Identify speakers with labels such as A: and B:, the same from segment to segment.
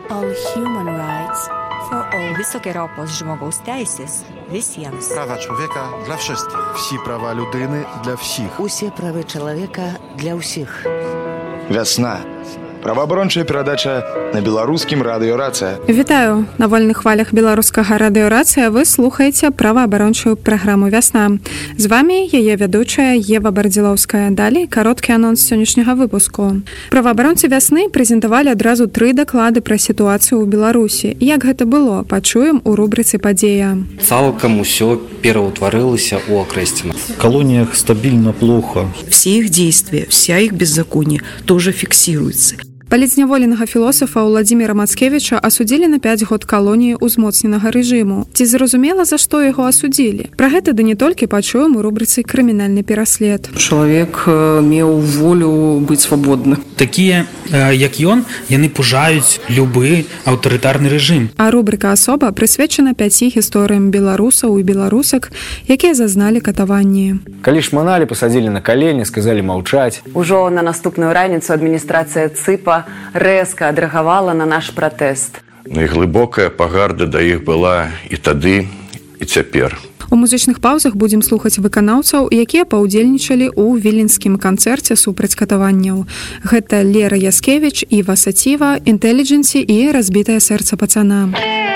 A: All human rights for all. Високий рівень жmogus teisės visiems.
B: Права чоловіка для всіх. Всі права людини для всіх.
C: Усі права чоловіка для всіх.
D: Вясна. Праваабарончая перадача на беларускім радыё «Рацыя».
E: Вітаю! На вольных хвалях беларускага радыё «Рацыя» вы слухаеце праваабарончую праграму «Вясна». З вами яе вядучая Ева Бардзілаўская. Далей кароткі анонс сённяшняга выпуску. Праваабаронцы «Вясны» прэзентавалі адразу 3 даклады пра сітуацыю ў Беларусі. Як гэта было, пачуем у рубрыцы «Падзея».
F: Цалкам усё пераўтварылася ў акрэсціна.
G: В колониях стабильно плохо.
H: Все их действия, вся их беззаконие тоже фиксируется.
E: Паліцняволенага філосафа Владзіміра Мацкевіча асудзілі на 5 год калоніі ўзмоцненага рэжыму. Ці зразумела, за што яго асудзілі? Пра гэта ды не толькі пачуем у рубрыцы «Крымінальны пераслед».
H: Чалавек меў волю быць свабодны.
I: Такія, як ён, яны пужаюць любы аўтарытарны рэжым.
E: А рубрыка «Асоба» прысвечана 5 гісторыям беларусаў і беларусак, якія зазналі катаванні.
J: Калі шманалі, пасадзілі на калені, сказалі маўчаць.
K: Ужо на наступную раніцу адміністрацыя ЦИПа рэзка адрэагавала на наш пратэст.
L: Ну і глыбокая пагарда да іх была і тады, і цяпер.
E: У музычных паўзах будзем слухаць выканаўцаў, якія паўдзельнічалі ў віленскім канцэрце супраць катаванняў. Гэта Лера Яскевіч, Іва Саціва, «Інтэліджэнсі» і «Разбітае сэрца пацана».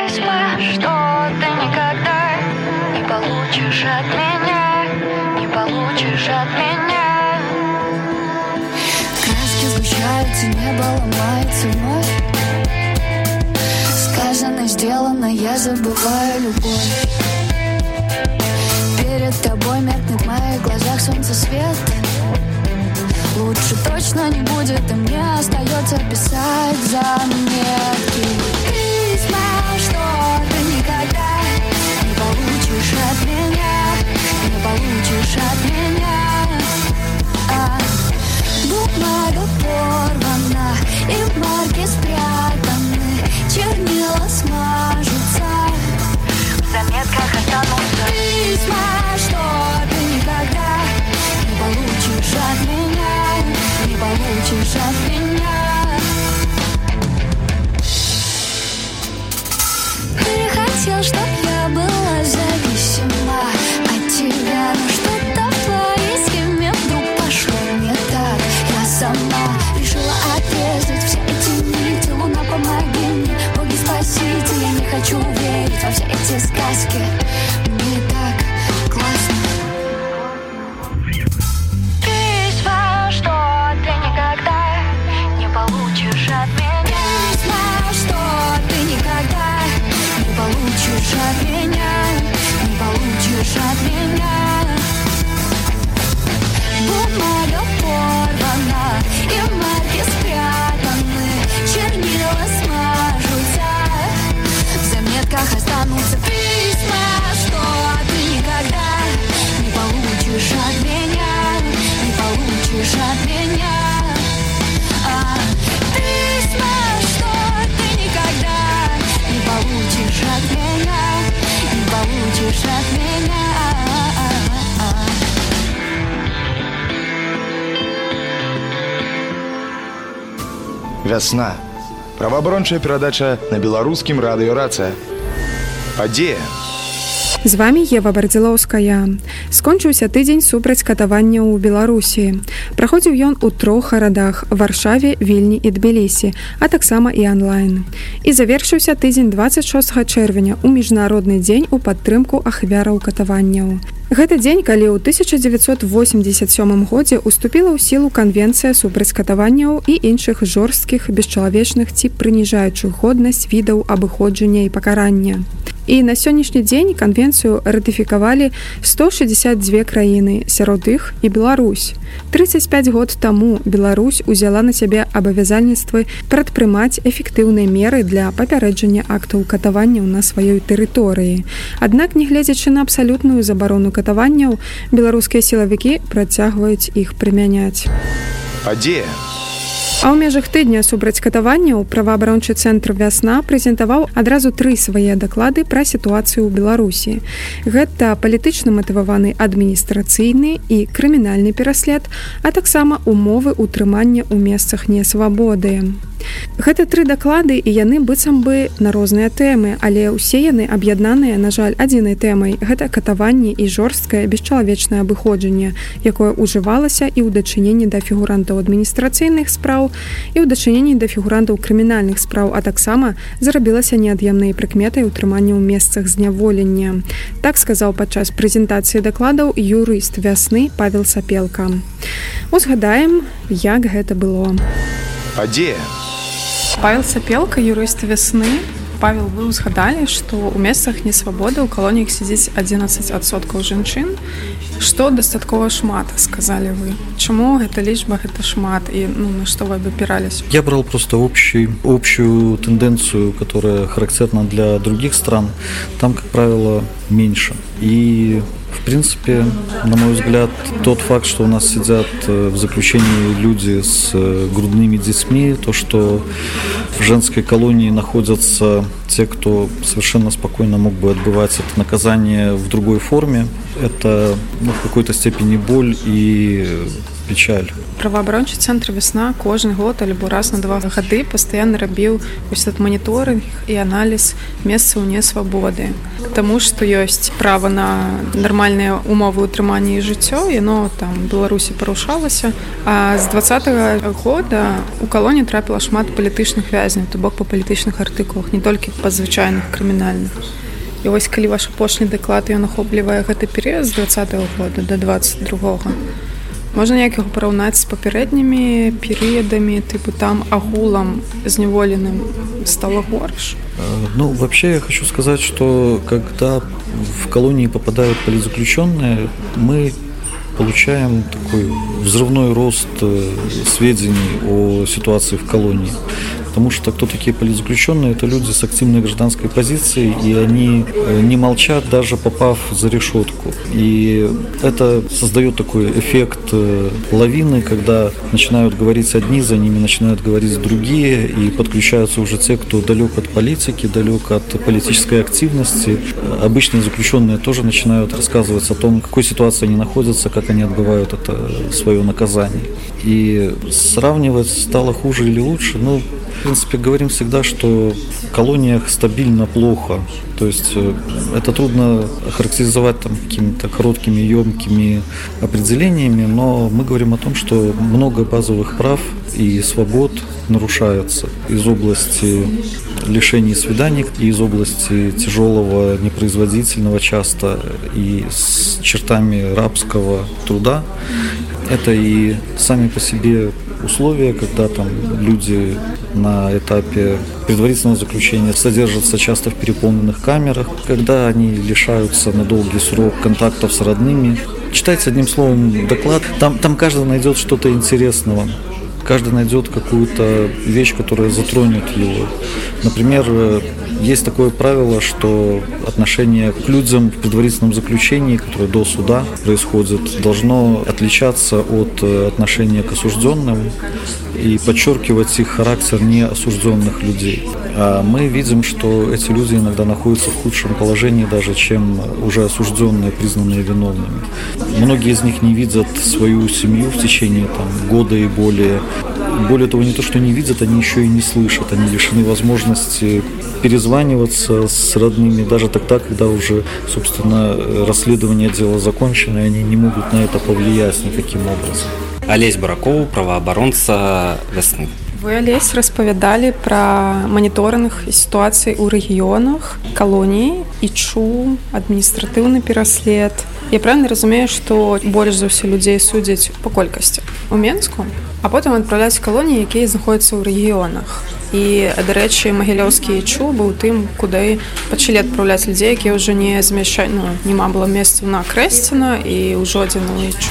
M: Небо ломается вновь. Сказано, сделано, я забываю любовь. Перед тобой меркнет в моих глазах солнце свет. Лучше точно не будет, и мне остается писать заметки. Письма, что ты никогда не получишь от меня, не получишь от меня. Бумага порвана, и марки спрятаны, чернила смажутся, в заметках останутся письма, что ты никогда не получишь от меня, не получишь от меня. Ты хотел, чтоб я была зависима от тебя, но что-то в твоей схеме вдруг пошло не так. Я сама решила отрезать все эти нити. Луна, помоги мне, боги, спасите. Я не хочу верить во все эти сказки. Мне так классно. Письма, что ты никогда не получишь от меня. Письма, что ты никогда не получишь от меня, не получишь от меня. Бумага порвана, и марки спрятаны, чернила смажутся, в заметках останутся письма, что ты никогда не получишь от меня, не получишь от меня. Письма, что ты никогда не получишь от меня, не получишь от меня.
D: Вясна. Праваабарончая перадача на беларускім радыё «Рацыя». Падзея.
E: З вами Ева Бардзілаўская. Скончыўся тыдзень супраць катаванняў у Беларусі. Праходзіў ён у 3 гарадах – Варшаве, Вільні і Тбілісі, а таксама і онлайн. І завершыўся тыдзень 26 чэрвеня у міжнародны дзень у падтрымку ахвяраў катаванняў. Гэта дзень, калі ў 1987 годзе уступіла ў сілу канвенцыя супраць катаванняў і іншых жорсткіх, бесчалавечных ці прыніжаючых годнасць відаў абыходжання і пакарання. І на сённяшні дзень канвенцыю ратыфікавалі 162 краіны, сярод іх і Беларусь. 35 год таму Беларусь узяла на сябе абавязальніцтвы прадпрымаць эфектыўныя меры для папярэджання актаў катаванняў на сваёй тэрыторыі. Аднак, нягледзячы на абсалютную забарону катаванняў, беларускія сілавікі працягваюць іх прымяняць.
D: Падзея.
E: А ў межах тыдня супраць катаванняў праваабарончы цэнтр «Вясна» прэзентаваў адразу 3 свае даклады пра сітуацыю ў Беларусі. Гэта палітычна матываваны адміністрацыйны і крымінальны пераслед, а таксама умовы ўтрымання ў месцах несвабоды. Гэта 3 даклады, і яны быццам бы на розныя тэмы, але ўсе яны аб'яднаныя, на жаль, адзінай тэмай. Гэта катаванне і жорсткае бесчалавечнае абыходжанне, якое ўжывалася і ў дачыненні да фігурантаў адміністрацыйных спраў, і ў дачыненні да фігурантаў крымінальных спраў, а таксама зрабілася неад'емнай прыкметай утрымання ў месцах зняволення. Так сказаў падчас прэзентацыі дакладаў юрыст «Вясны» Павел Сапелка. Узгадаем, як гэта было.
D: Падзея.
E: Павел Сапелка, юрыст «Вясны». Павел, вы узгадалі, што ў месцах несвабоды ў калоніях сядзіць 11% жанчын. Што дастаткова шмат, сказалі вы? Чаму гэта лічба, гэта шмат? И на что вы опирались?
G: Я брал просто общую тенденцию, которая характерна для других стран. Там, как правило, меньше. И в принципе, на мой взгляд, тот факт, что у нас сидят в заключении люди с грудными детьми, то, что в женской колонии находятся те, кто совершенно спокойно мог бы отбывать это наказание в другой форме, это в какой-то степени боль и печаль.
E: Праваабарончы цэнтр «Вясна» кожны год альбо раз на 2 гады пастаянна рабіў вось этот моніторинг і аналіз месцаў несвабоды. Таму што ёсць права на нармальныя умовы ўтрымання і жыццё, яно там в Беларусі парушалася. А з 2020 года у калоніі трапіла шмат палітычных вязняў, то бок па палітычных артыкулах, не толькі па звычайных крымінальных. І вось калі ваш апошні даклад ён ахоплівае гэты перыяд з 2020 года до 2022, можна неяк яго параўнаць з папярэднімі перыядамі, типу там агулам зняволеным стало горш?
G: Ну, вообще я хочу сказать, что когда в колонии попадают политзаключенные, мы получаем такой взрывной рост сведений о ситуации в колонии. Потому что кто такие политзаключенные? Это люди с активной гражданской позицией, и они не молчат, даже попав за решетку. И это создает такой эффект лавины, когда начинают говорить одни, за ними начинают говорить другие, и подключаются уже те, кто далек от политики, далек от политической активности. Обычные заключенные тоже начинают рассказывать о том, в какой ситуации они находятся, как они отбывают это свое наказание. И сравнивать стало хуже или лучше, ну, в принципе, говорим всегда, что в колониях стабильно плохо. То есть это трудно охарактеризовать там какими-то короткими, емкими определениями, но мы говорим о том, что много базовых прав и свобод нарушается из области лишений свиданий, и из области тяжелого, непроизводительного часто, и с чертами рабского труда. Это и сами по себе условия, когда там люди на этапе предварительного заключения содержатся часто в переполненных камерах, когда они лишаются на долгий срок контактов с родными. Читайте одним словом доклад, там каждый найдет что-то интересного. Каждый найдет какую-то вещь, которая затронет его. Например, есть такое правило, что отношение к людям в предварительном заключении, которое до суда происходит, должно отличаться от отношения к осужденным и подчеркивать их характер неосужденных людей. А мы видим, что эти люди иногда находятся в худшем положении даже, чем уже осужденные, признанные виновными. Многие из них не видят свою семью в течение года и более. Более того, не то, что не видят, они еще и не слышат. Они лишены возможности перезваниваться с родными даже тогда, когда уже, собственно, расследование дела закончено, и они не могут на это повлиять никаким образом.
F: Олесь Бараков, праваабаронца «Вясны».
E: Вы, Олесь, распавядалі пра маніторынг сітуацыі ў рэгіёнах, калоніі, ічу, адміністратыўны пераслед. Я правильно разумею, што больш за ўсё людзей судзяць па колькасці у Менску, а потым адпраўляць калоніі, якія знаходзяцца ў рэгіёнах. І, дарэчы, магілёўскі ічу быў тым, куды пачалі адпраўляць людзей, якія ўжо не змяшчаюць, нема было месцаў на Крэсціна і ў Жодзіну ічу.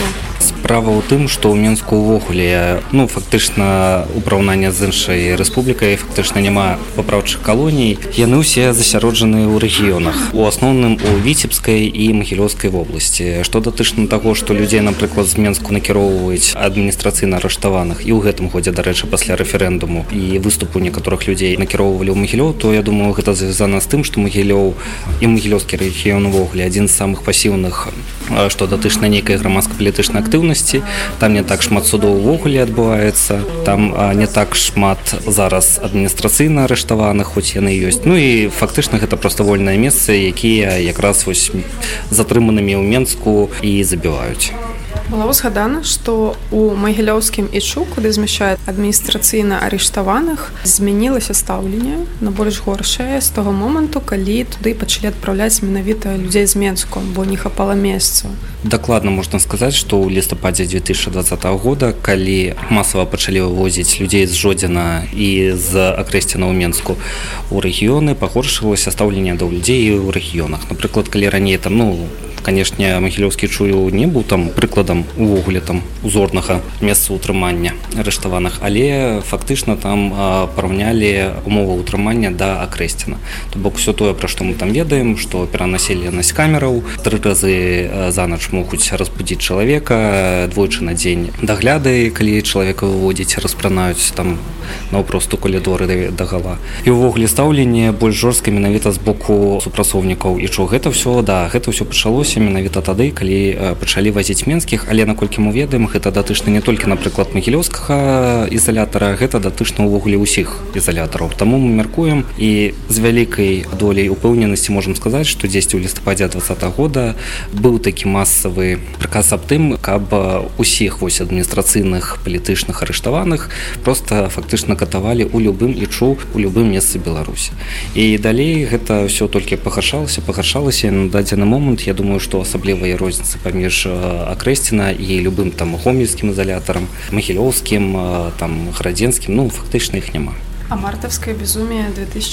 F: Справа ў тым, што ў Менску ўвогуле, фактычна у параўнанні з іншай рэспублікай фактычна няма папраўчых калоній. Яны ўсе засяроджаны ў рэгіёнах. У асноўным у Віцебскай і Магілёўскай вобласці. Што датычна таго, што людзей, напрыклад, з Менску накіроўваюць адміністрацыйна арыштаваных, і ў гэтым годзе, дарэчы, пасля рэферэндуму і выступу некаторых людзей накіроўвалі ў Магілёў, то я думаю, гэта звязана з тым, што Магілёў і Магілёўскі рэгіён увогуле адзін з самых пасіўных, што датычна нейкай грамадска-палітычнай актыўнасці. Там не так шмат судоў увогуле адбываецца, там не так шмат зараз адміністрацыйна арыштаваных, хоць яны ёсць. І фактычна гэта проста вольныя месцы, якія якраз затрыманымі ў Менску і забіваюць.
E: Было узгадана, што у Магілёўскім ІЧУ, куды змяшчаюць адміністрацыйна арыштаваных, змянілася стаўленне на больш горшае з таго моманту, калі туды пачалі адпраўляць менавіта людзей з Менску, бо не хапала месцаў.
F: Дакладна можна сказаць, што ў лістападзе 2020 года, калі масава пачалі вывозіць людзей з Жодзіна і з Акрэсціна ў Менску ў рэгіёны, пагоршылася стаўленне да людзей ў рэгіёнах. Напрыклад, калі раней там, канешне, Магілёўскі ІЧУ не быў там прыкладам увогуле там узорнага месца ўтрымання арыштаваных, але фактычна там параўнялі умовы ўтрымання да Акрэсціна. То бок усё тое, пра што мы там ведаем, што перанаселенасць камераў 3 разы за ноч могуць разбудзіць чалавека, двойчы на дзень дагляды, калі чалавека выводзіць, распранаюць там наўпрост у калідоры дагала. І ўвогуле стаўленне больш жорстка менавіта з боку супрацоўнікаў ІЧУ. Гэта ўсё пачалося менавіта тады, калі пачалі вазіць менскіх, але наколькі мы ведаем, гэта датычна не толькі, напрыклад, Магілёўскага ізалятара, гэта датычна ўвогуле ўсіх ізалятараў. Таму мы мяркуем і з вялікай доляй упэўненасці можам сказаць, што дзесьці ў лістападзе 2020 года быў такі масавы прыказ аб тым, каб усіх адміністрацыйных палітычных арыштаваных проста фактычна катавалі ў любым ІЧУ, у любым месцы Беларусі. І далей гэта ўсё толькі пагаршалася, і на дадзены момант, я думаю, што асаблівыя розніцы паміж Акрэсціна і любым там гомельскім ізалятарам, Магілёўскім, там Гарадзенскім, фактычна іх няма.
E: А мартаўскае безумие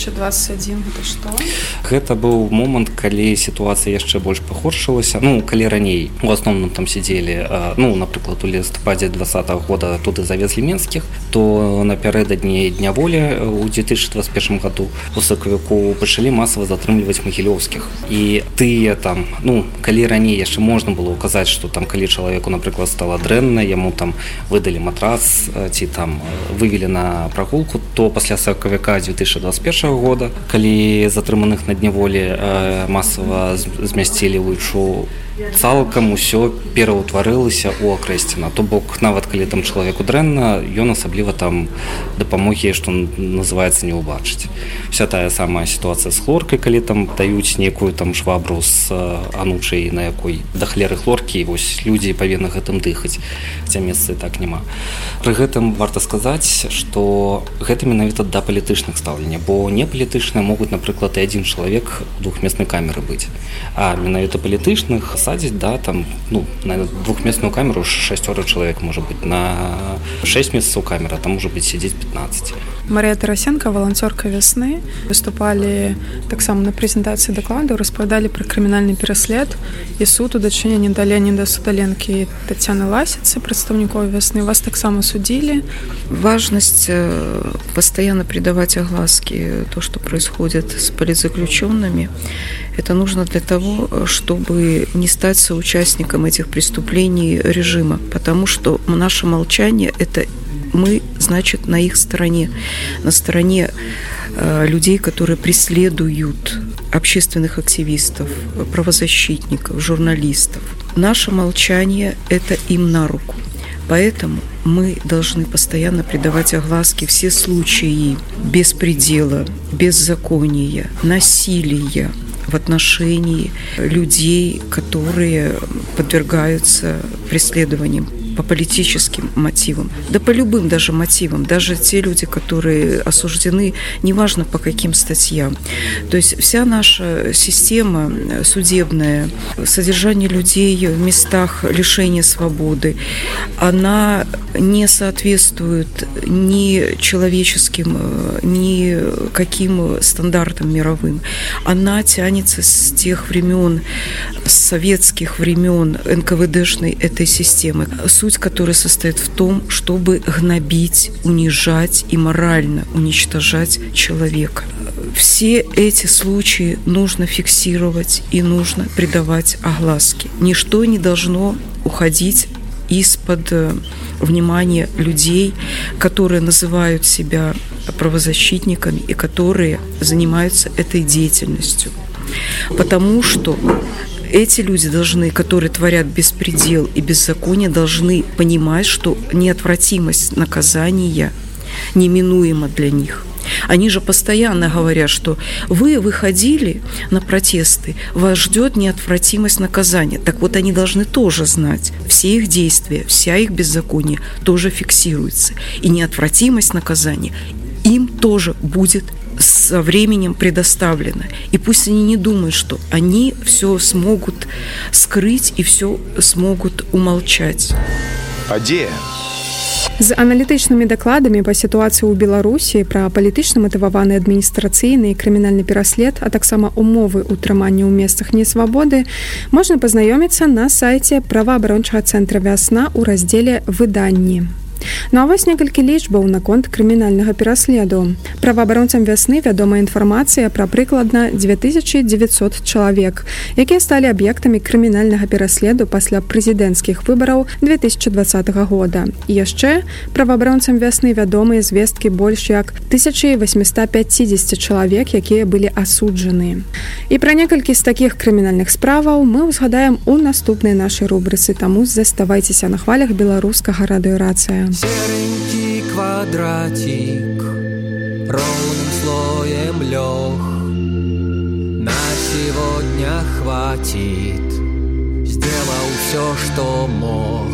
E: 2021 гэта што?
F: Гэта быў момант, калі сітуацыя яшчэ больш пагоршылася. Калі раней у асноўным там сядзелі, напрыклад, у лістападзе 2020 года туды завезлі менскіх, то напярэдадні дня волі ў 2021 году у сакавіку пачалі масава затрымліваць магілёўскіх. І тыя там, калі раней яшчэ можна было ўказаць, што там калі чалавеку, напрыклад, стала дрэнна, яму там выдалі матрац ці там вывелі на прагулку, то пасля сакавіка 2021 года, калі затрыманых на дняволі масава змясцілі ў ІЧУ, цалкам усё пераўтварылася ў Акрэсціна. То бок, нават калі там чалавеку дрэнна, ён асабліва там дапамогі, што называецца, не ўбачыць. Вся тая самая сітуацыя з хлоркай, калі там даюць нейкую там швабру з анучай, на якой да хлеры хлоркі, і вось людзі павінны гэтым дыхаць, хаця месцы так няма. Пры гэтым варта сказаць, што гэта менавіта да палітычных стаўлення, бо непалітычныя могуць, напрыклад, і адзін чалавек у двухмеснай камеры быць. А менавіта палітычных садзіць, на двухместную камеру 6 чалавек можа быць, на 6 месяцаў камера, там можа быць сядзець 15.
E: Марія Тарасенко, валанцёрка вясны, выступалі таксама на прэзентацыі дакладаў, распавядалі пра крымінальны пераслед і суд у дачыненні да Леаніда Судаленкі і Тацяны Ласіцы, прадстаўнікоў вясны. Вас таксама судили.
H: Важность постоянно придавать огласке то, что происходит с политзаключенными. Это нужно для того, чтобы не стать соучастником этих преступлений режима, потому что наше молчание – это мы, значит, на их стороне, на стороне людей, которые преследуют общественных активистов, правозащитников, журналистов. Наше молчание – это им на руку. Поэтому мы должны постоянно придавать огласке все случаи беспредела, беззакония, насилия в отношении людей, которые подвергаются преследованиям по политическим мотивам, да по любым даже мотивам, даже те люди, которые осуждены, неважно по каким статьям. То есть вся наша система судебная, содержание людей в местах лишения свободы, она не соответствует ни человеческим, ни каким стандартам мировым. Она тянется с тех времен, с советских времен НКВДшной этой системы, суть которой состоит в том, чтобы гнобить, унижать и морально уничтожать человека. Все эти случаи нужно фиксировать и нужно придавать огласке. Ничто не должно уходить из-под внимания людей, которые называют себя правозащитниками и которые занимаются этой деятельностью. Потому что эти люди должны, которые творят беспредел и беззаконие, должны понимать, что неотвратимость наказания неминуема для них. Они же постоянно говорят, что вы выходили на протесты, вас ждет неотвратимость наказания. Так вот, они должны тоже знать, все их действия, вся их беззаконие тоже фиксируется. И неотвратимость наказания им тоже будет со временем предоставлено. И пусть они не думают, что они все смогут скрыть и все смогут умолчать.
D: Падзея.
E: З аналітычнымі дакладамі па сітуацыі ў Беларусі пра палітычна матываваны адміністрацыйны і крымінальны пераслед, а таксама умовы ўтрымання ў месцах несвабоды можна пазнаёміцца на сайце праваабарончага цэнтра «Вясна» ў раздзеле «Выданні». Ну а вось некалькі лічбаў наконт крымінальнага пераследу. Праваабаронцам «Вясны» вядома інфармацыя пра прыкладна 2900 чалавек, якія сталі аб'ектамі крымінальнага пераследу пасля прэзідэнцкіх выбараў 2020 года. І яшчэ праваабаронцам «Вясны» вядомыя звесткі больш як 1850 чалавек, якія былі асуджаныя. І пра некалькі з такіх крымінальных справаў мы ўзгадаем у наступнай нашай рубрыцы, таму заставайцеся на хвалях беларускага радыёрацыя.
N: Серенький квадратик ровным слоем лег. На сегодня хватит, сделал все, что мог.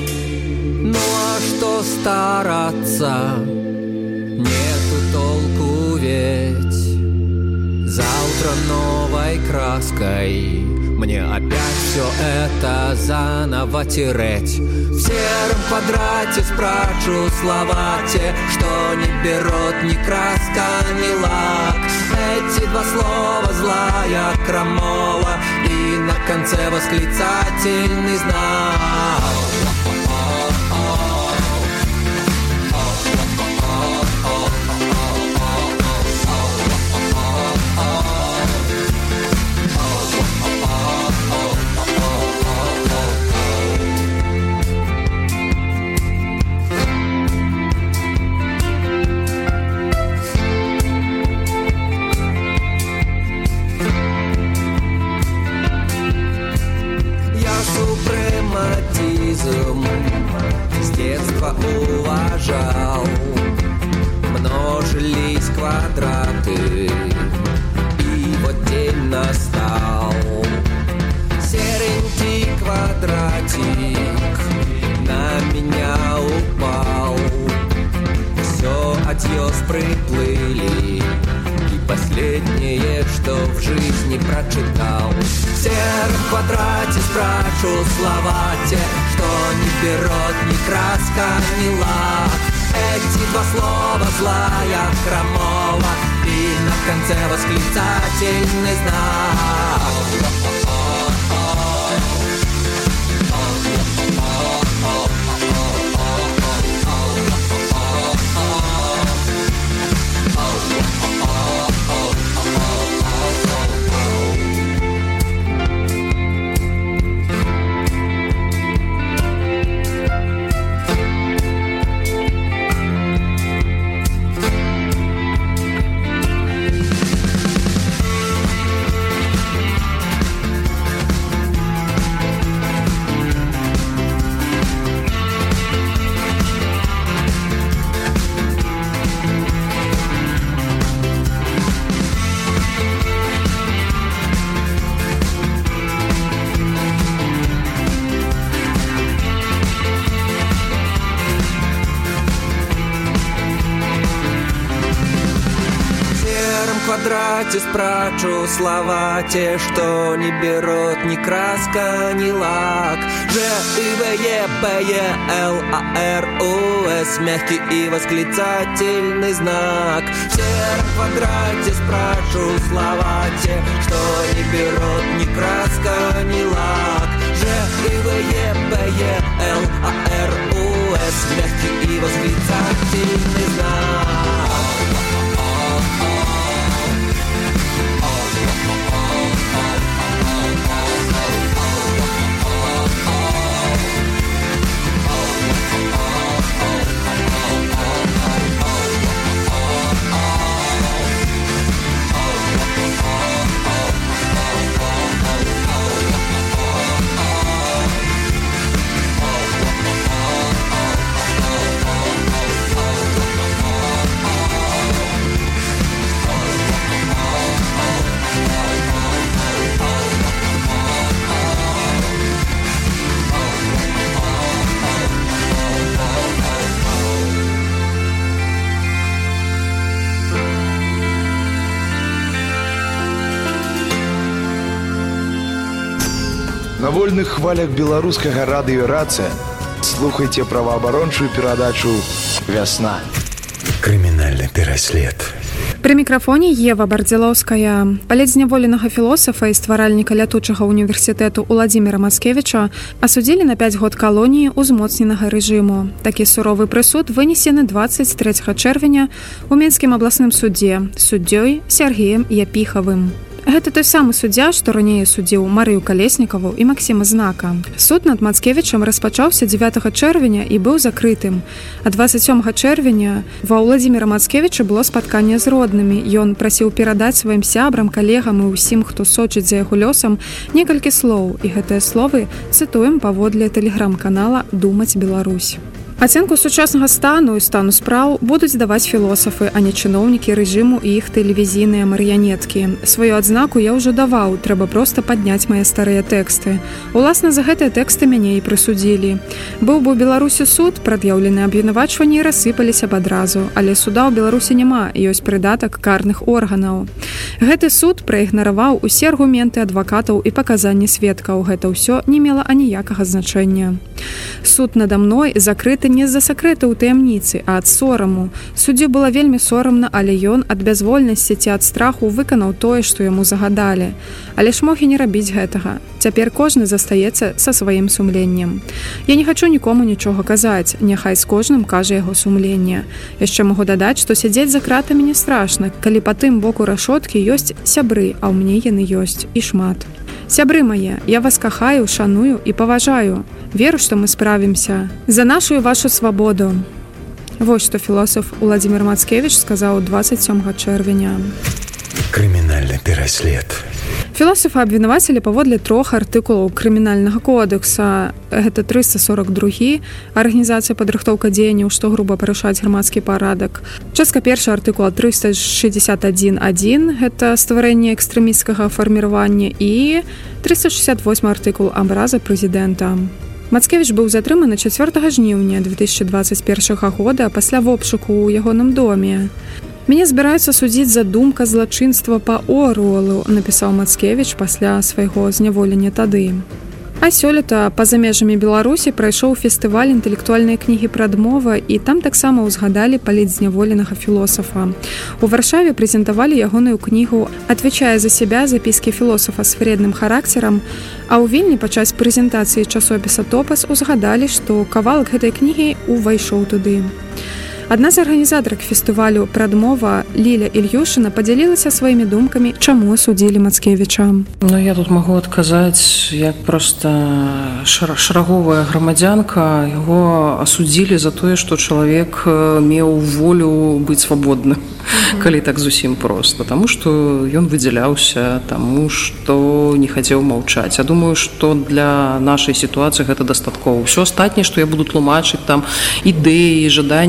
N: Ну а что стараться, нету толку ведь. Завтра новой краской мне опять все это заново тереть. В сером квадрате спрачу слова те, что не берут ни краска, ни лак. Эти два слова злая крамола и на конце восклицательный знак. С детства уважал, множились квадраты, и вот день настал. Серенький квадратик на меня упал. Все, адьос, приплыли, и последнее, что в жизни прочитал. В сером квадрате спрашиваю слова те, что не берет ни краска, ни лак. Эти два слова злая крамола и на конце восклицательный знак. квадрате спрачу слова те, что не берут ни краска, ни лак. Ж, И, В, Е, П, Е, Л, А, Р, У, С, мягкий и восклицательный знак. В сером квадрате спрачу слова те, что не берут ни краска, ни лак. Ж, И, В, Е, П, Е, Л, А, Р, У, С, мягкий и восклицательный знак.
D: На вольных хвалях беларускага радыё «Рацыя» слухайте праваабарончую перадачу «Вясна».
O: Крымінальны пераслед.
E: Пры мікрафоне Ева Бардзілоўская. Палецзняволенага філосафа і стваральніка лятучага універсітэту Уладзіміра Мацкевіча асудзілі на 5 год калоніі ўзмоцненага рэжыму. Такі суровы прысуд вынесены 23 чэрвеня у Менскім абласным судзе суддзёй Сергеем Япіхавым. Гэта той самы суддзя, што раней судзіў Марыю Калеснікаву і Максіма Знака. Суд над Мацкевічам распачаўся 9 чэрвеня і быў закрытым. А 27 чэрвеня ва Уладзіміра Мацкевіча было спатканне з роднымі. Ён прасіў перадаць сваім сябрам, калегам і ўсім, хто сочыць за яго лёсам, некалькі слоў. І гэтыя словы цытуем паводле тэлеграм-канала «Думаць Беларусь». Ацэнку сучаснага стану і стану спраў будуць даваць філосафы, а не чыноўнікі рэжыму і іх тэлевізійныя марыянеткі. Сваю адзнаку я ўжо даваў, трэба проста падняць мае старыя тэксты. Уласна, за гэтыя тэксты мяне і прысудзілі. Быў бы ў Беларусі суд, прад'яўленыя абвінавачванні рассыпаліся б адразу, але суда ў Беларусі няма, ёсць прыдатак карных органаў. Гэты суд праігнараваў усе аргументы адвакатаў і паказанні сведкаў. Гэта ўсё не мела аніякага значэння. Суд нада мной закрыты не з-за сакрэта ў таямніцы, а ад сораму. Суддзю было вельмі сорамна, але ён ад бязвольнасці ці ад страху выканаў тое, што яму загадалі. Але ж мог і не рабіць гэтага. Цяпер кожны застаецца са сваім сумленнем. Я не хачу нікому нічога казаць, няхай з кожным кажа яго сумленне. Яшчэ магу дадаць, што сядзець за кратамі не страшна, калі па тым боку рашоткі ёсць сябры, а ў мне яны ёсць і шмат. Сябры мае, я вас кахаю, шаную і паважаю. Веру, што мы справімся за нашу і вашу свабоду. Вось што філосаф Уладзімір Мацкевіч сказаў 27 чэрвеня.
O: Крымінальны пераслед.
E: Філосафа абвінавацілі паводле 3 артыкулаў крымінальнага кодекса. Гэта 342 арганізацыя падрыхтоўка дзеянняў, што груба парушаць грамадскі парадак. Частка 1 артыкула 361.1 гэта стварэнне экстрэмісцкага фарміравання і 368 артыкул абраза прэзідэнта. Мацкевіч быў затрыманы 4 жніўня 2021 года пасля вобшуку ў ягоным доме. Мяне збіраюцца судзіць за думка злачынства па Оруэлу, напісаў Мацкевіч пасля свайго зняволення тады. А сёлета па-за межамі Беларусі прайшоў фестываль інтэлектуальнай кнігі «Прадмова», і там таксама ўзгадалі палітзняволенага філосафа. У Варшаве прэзентавалі ягоную кнігу «Отвечая за себя. Записки философа с вредным характером», а ў Вільні падчас прэзентацыі часопіса «Топас» узгадалі, што кавалак гэтай кнігі увайшоў туды. Адна з арганізатарак фестывалю «Прадмова» Ліля Ільюшына падзялілася сваімі думкамі, чаму асудзілі Мацкевіча.
H: Я тут магу адказаць, як проста шараговая грамадзянка, яго асудзілі за тое, што чалавек меў волю быць свабодным, калі так зусім проста, таму што ён выдзяляўся, таму што не хацеў маўчаць. Я думаю, што для нашай сітуацыі гэта дастаткова. Усё астатняе, што я буду тлумачыць, там ідэі, жаданне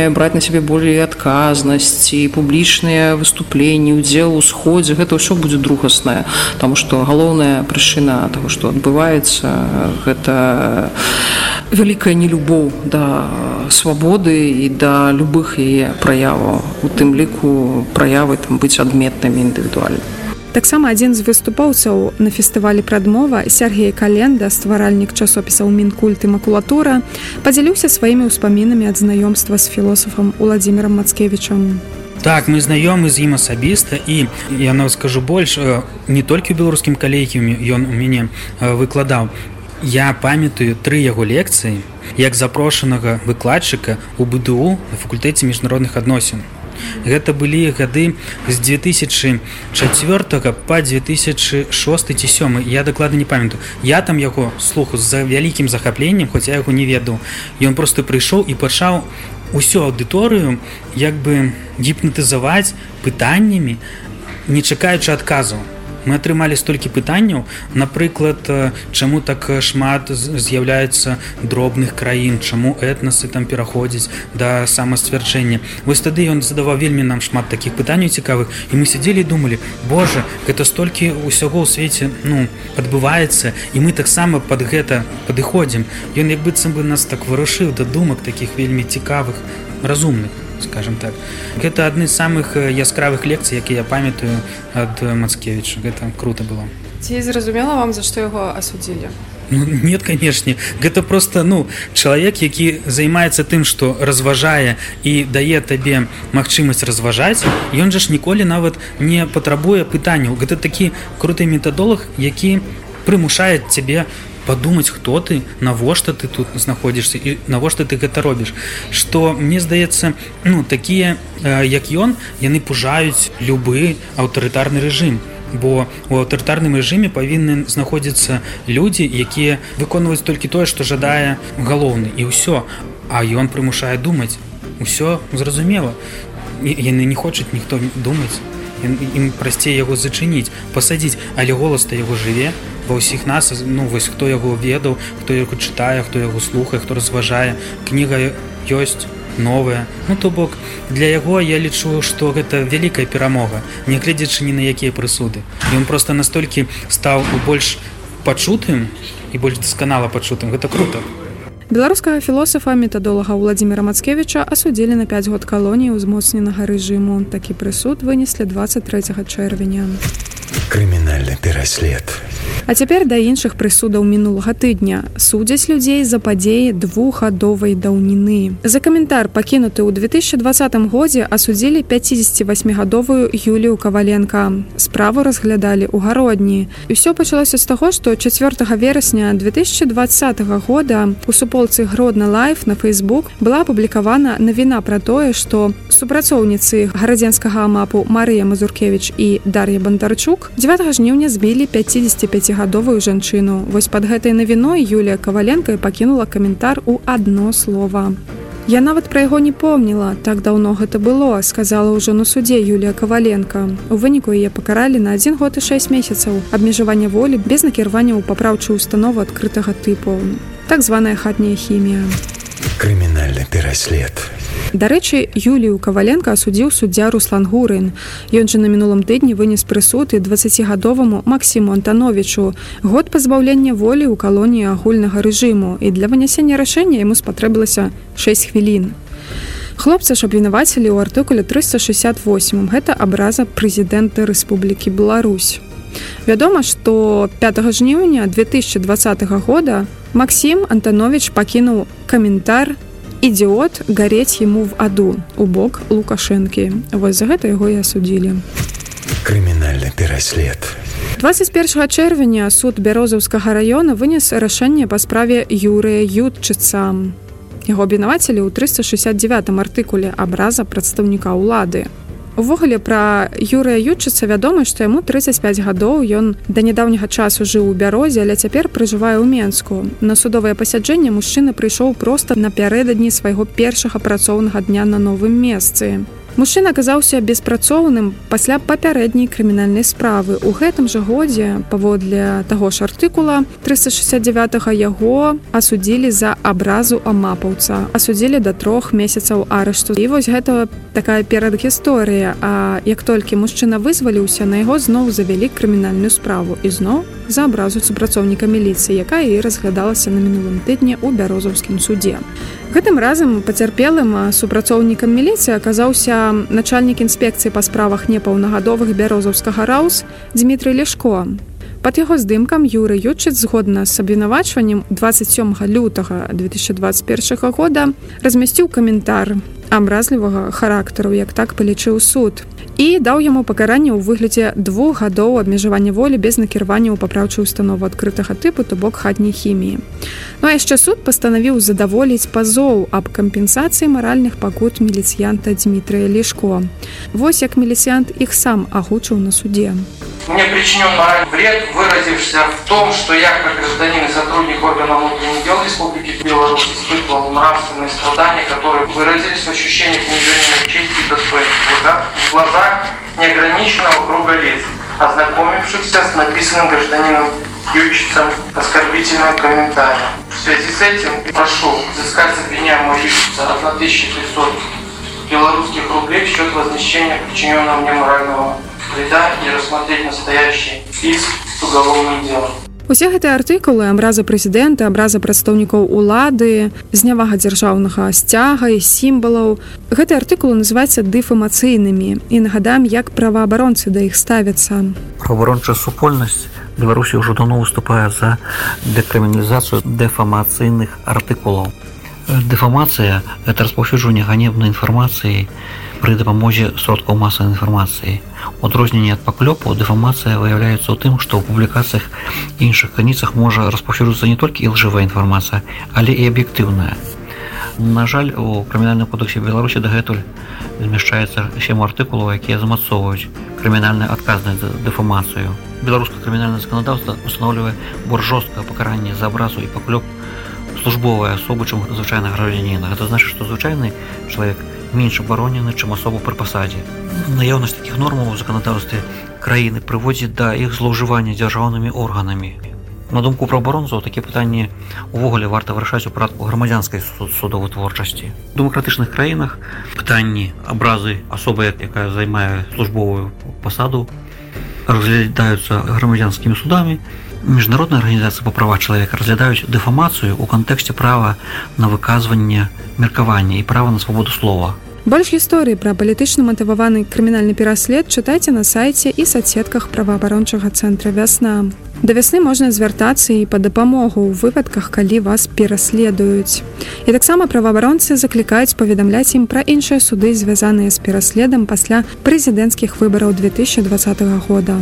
H: пачынае браць на сябе болей адказнасць і публічныя выступленні, удзел у сходзе, гэта ўсё будзе другаснае, таму што галоўная прычына таго, што адбываецца, гэта вялікая нелюбоў да свабоды і да любых яе праяваў, у тым ліку праявы там быць адметнымі індывідуальна.
E: Таксама адзін з выступоўцаў на фестывалі «Прадмова» Сергей Календа, стваральнік часопісаў «Мінкульт» і «Макулатура», падзяліўся сваімі ўспамінамі ад знаёмства з філосафам Уладзімірам Мацкевічам.
I: Так, мы знаёмы з ім асабіста, і я нават скажу больш, не толькі ў беларускім калегіуме ён у мяне выкладаў. Я памятаю 3 яго лекцыі як запрошанага выкладчыка ў БДУ на факультэце міжнародных адносін. Гэта былі гады з 2004 па 2006 ці 2007, я дакладна не памятаю. Я там яго слухаў з вялікім захапленнем, хоць я яго не ведаў. Ён проста прыйшоў і пачаў усю аўдыторыю як бы гіпнатызаваць пытаннямі, не чакаючы адказаў. Мы атрымалі столькі пытанняў, напрыклад, чаму так шмат з'яўляецца дробных краін, чаму этнасы там пераходзяць да самасцвярджэння. Вось тады ён задаваў вельмі нам шмат такіх пытанняў цікавых, і мы сядзелі і думалі, божа, гэта столькі ўсяго ў свеце адбываецца, і мы таксама пад гэта падыходзім. Ён як быццам бы нас так вырашыў да думак такіх вельмі цікавых, разумных, скажем так. Гэта адны з самых яскравых лекцый, якія я памятаю ад Мацкевіча. Гэта круто было.
E: Ці зразумела вам, за што яго асудзілі?
I: Нет, канешне. Гэта проста, чалавек, які займаецца тым, што разважае і дае табе магчымасць разважаць, ён жа ж ніколі нават не патрабуе пытанняў. Гэта такі круты метадолог, які прымушае цябе падумаць, хто ты, навошта ты тут знаходзішся і навошта ты гэта робіш. Што, мне здаецца, такія, як ён, яны пужаюць любы аўтарытарны рэжым. Бо у аўтарытарным рэжыме павінны знаходзіцца людзі, якія выконваюць толькі тое, што жадае галоўны, і ўсё. А ён прымушае думаць. Усё зразумела. Яны не хочуць ніхто думаць. Ім прасцей яго зачыніць, пасадзіць, але голас-то яго жыве ва ўсіх нас, вось хто яго ведаў, хто яго чытае, хто яго слухае, хто разважае. Кніга ёсць новая. То бок, для яго я лічу, што гэта вялікая перамога, нягледзячы ні на якія прысуды. Ён проста настолькі стаў больш пачутым і больш дасканала пачутым. Гэта круто.
E: Беларускага філосафа, метадолага Уладзіміра Мацкевіча асудзілі на 5 год калоніі ўзмоцненага рэжыму. Такі прысуд вынеслі 23 чэрвеня.
O: Крымінальны пераслед.
E: А цяпер да іншых прысудаў мінулага тыдня. Судзяць людзей за падзеі 2-гадовай даўніны. За каментар, пакінуты ў 2020 годзе, асудзілі 58-гадовую Юлію Каваленка. Справу разглядалі ў Гародні. І ўсё пачалося з таго, што 4 верасня 2020 года у суполцы Гродна Лайф на Facebook была апублікавана навіна пра тое, што супрацоўніцы гарадзенскага АМАПу Марыя Мазуркевіч і Дар'я Бандарчук 9 жніўня збілі 55-гадовую жанчыну. Вось пад гэтай навіной Юлія Каваленка пакінула каментар у адно слова. «Я нават пра яго не помніла, так даўно гэта было», сказала ўжо на судзе Юлія Каваленка. У выніку яе пакаралі на 1 год і 6 месяцаў абмежавання волі без накіравання ў папраўчую установу адкрытага тыпу. Так званая хатняя хімія.
O: Крымінальны пераслед.
E: Дарэчы, Юлію Каваленка асудзіў суддзя Руслан Гурын. Ён жа на мінулым тыдні вынес прысуд і 20-гадоваму Максіму Антановічу год пазбаўлення волі ў калоніі агульнага рэжыму, і для вынясення рашэння яму спатрэбілася 6 хвілін. Хлопца ж абвінавацілі ў артыкуле 368. Гэта абраза прэзідэнта Рэспублікі Беларусь. Вядома, што 5 жніўня 2020 года Максім Антанович пакінуў каментар «Ідіот, гарець яму в аду» у бок Лукашэнкі. Вось за гэта яго і асудзілі.
O: Крымінальны пераслед.
E: 21 чэрвеня суд Бярозаўскага раёна вынес рашэнне па справе Юрыя Ютчыца. Яго абвінавацілі ў 369 артыкуле абраза прадстаўніка ўлады. Увогуле, пра Юрыя Ютчыца вядома, што яму 35 гадоў, ён да нядаўняга часу жыў у Бярозе, але цяпер пражывае ў Менску. На судовае пасяджэнне мужчына прыйшоў проста напярэдадні свайго першага працоўнага дня на новым месцы. Мужчына аказаўся беспрацоўным пасля папярэдняй крымінальнай справы. У гэтым жа годзе, паводле таго ж артыкула 369 яго асудзілі за абразу амапаўца. Асудзілі да 3 месяцаў арышту. І вось гэта такая перадгісторыя. А як толькі мужчына вызваліўся, на яго зноў завялі крымінальную справу. І зноў за абразу супрацоўніка міліцыі, якая і разглядалася на мінулым тыдні ў Бярозаўскім судзе. Гэтым разам пацярпелым супрацоўнікам міліцыі аказаўся начальнік інспекцыі па справах непаўнагадовых Бярозаўскага РАУС Дмітрый Лешко. Пад яго здымкам Юрый Ютчыц згодна з абвінавачваннем 27 лютага 2021 года размясціў каментар абразлівага характару, як так палічыў суд, і даў яму пакаранне ў выглядзе 2 гадоў абмежавання волі без накіравання ў папраўчую установу адкрытага тыпу, то бок хатняй хіміі. Ну а яшчэ суд пастанавіў задаволіць пазоў аб кампенсацыі маральных пакут міліцыянта Дмітрыя Лешко. Вось як міліцыянт іх сам агучыў на суде.
P: Мне причинен моральный вред, выразившийся в том, что я, как гражданин и сотрудник органов внутренних дел Республики Беларусь, испытывал нравственные страдания, которые выразились в ощущении унижения чести и достоинства в глазах неограниченного круга лиц, ознакомившихся с написанным гражданином Ютчицем оскорбительным комментарием. В связи с этим прошу взыскать с обвиняемого Ютчица 1500 белорусских рублей в счет возмещения причиненного мне морального вреда и рассмотреть настоящий иск с уголовным делом.
E: Усе гэтыя артыкулы, абраза прэзідэнта, абраза прадстаўнікоў улады, знявага дзяржаўнага сцяга і сімвалаў. Гэтыя артыкулы называюцца дэфамацыйнымі. І нагадаем, як праваабаронцы да іх ставяцца.
Q: Праваабарончая супольнасць Беларусі ўжо даўно выступае за дэкрыміналізацыю дэфамацыйных артыкулаў. Дэфамацыя – это распаўсюджванне ганебнай інфармацыі пры дапамозе сродкаў масавай інфармацыі. У адрозненні ад паклёпу, дэфамацыя выяўляецца ў тым, што ў публікацыях і іншых крыніцах можа распаўсюджвацца не толькі ілжывая інфармацыя, але і аб'ектыўная. На жаль, у крымінальным кодексе Беларусі дагэтуль змяшчаецца 7 артыкулаў, якія замацоўваюць крымінальную адказнасць за дэфамацыю. Беларускае крымінальнае заканадаўства устанаўлівае больш жорсткае пакаранне за абразу і паклёп службовай асобы, чым звычайнага грамадзяніна. Гэта значыць, што звычайны чалавек менш абаронены, чым асоба пры пасадзе. Наяўнасць такіх нормаў у заканадаўстве краіны прыводзіць да іх злоўжывання дзяржаўнымі органамі. На думку праваабаронцаў, такія пытанні увогуле варта вырашаць у парадку грамадзянскай судовытворчасці. У дэмакратычных краінах пытанні абразы асобы, якая займае службовую пасаду, разглядаюцца грамадзянскімі судамі. Міжнародныя арганізацыі па правах чалавека разглядаюць дэфамацыю ў кантэксце права на выказванне меркавання і права на свабоду слова.
E: Больш гісторыі пра палітычна матываваны крымінальны пераслед чытайце на сайце і соцсетках праваабарончага цэнтра «Вясна». Да вясны можна звяртацца і па дапамогу ў выпадках, калі вас пераследуюць. І таксама праваабаронцы заклікаюць паведамляць ім пра іншыя суды, звязаныя з пераследам пасля прэзідэнцкіх выбараў 2020 года.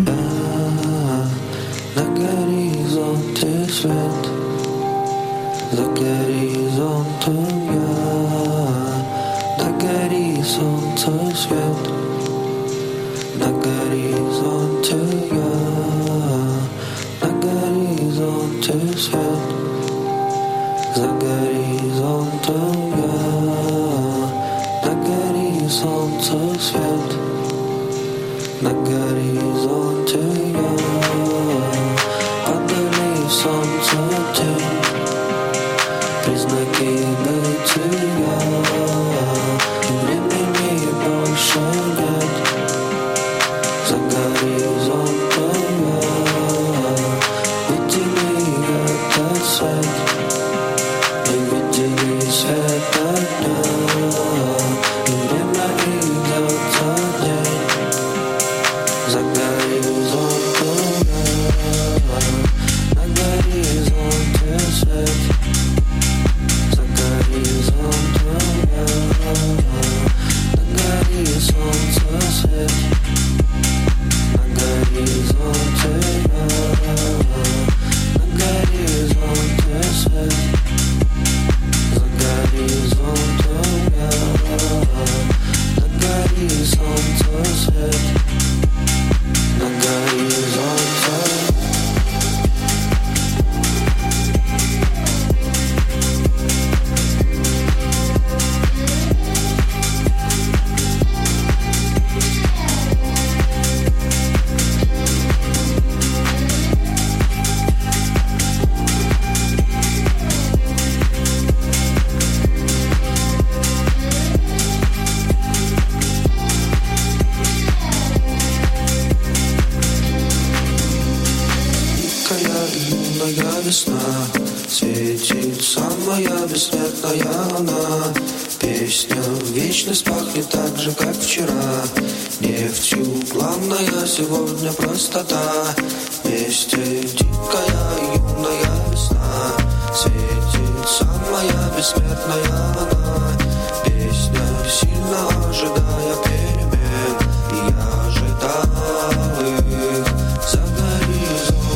R: сильная весна. Светит самая бессмертная она. Песня вечность пахнет так же, как вчера. Нефтью главная сегодня простота. Вместе дикая юная весна. Светит самая бессмертная она. Песня сильно ожидая перемен. И я ожидал их за горизонтом.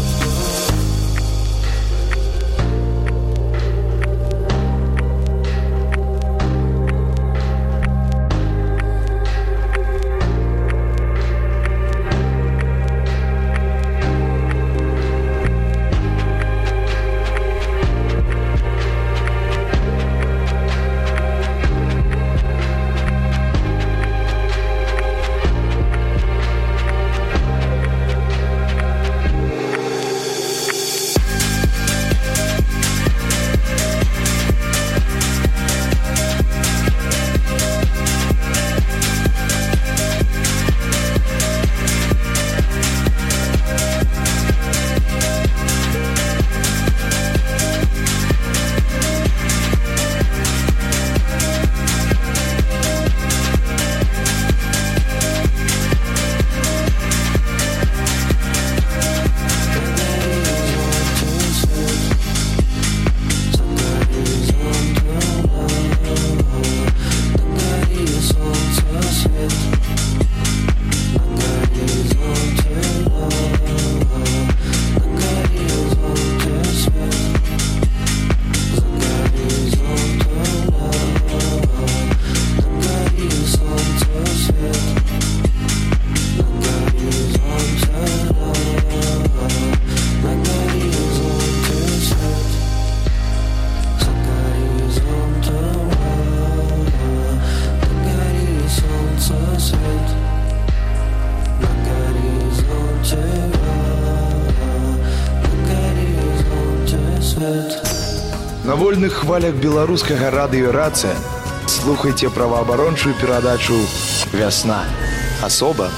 D: На вольных хвалях беларускага радыёрацыя слухайце праваабарончую перадачу «Вясна». Асоба.